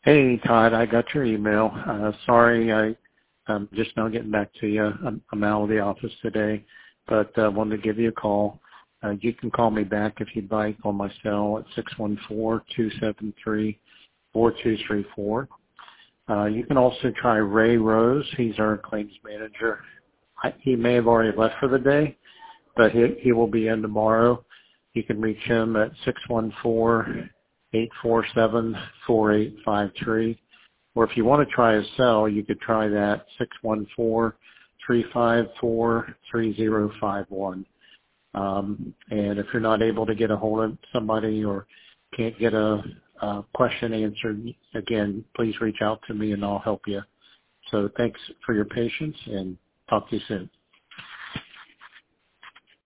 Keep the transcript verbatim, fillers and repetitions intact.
Hey, Todd, I got your email. Uh, sorry, I, I'm just now getting back to you. I'm, I'm out of the office today, but uh, wanted to give you a call. Uh, you can call me back if you'd like on my cell at six one four, two seven three, four two three four. Uh, you can also try Ray Rose. He's our claims manager. I, he may have already left for the day, but he, he will be in tomorrow. You can reach him at six one four, eight four seven, four eight five three. Or if you want to try his cell, you could try that six one four, three five four, three zero five one. Um, and if you're not able to get a hold of somebody or can't get a, a question answered, again, please reach out to me and I'll help you. So thanks for your patience and talk to you soon.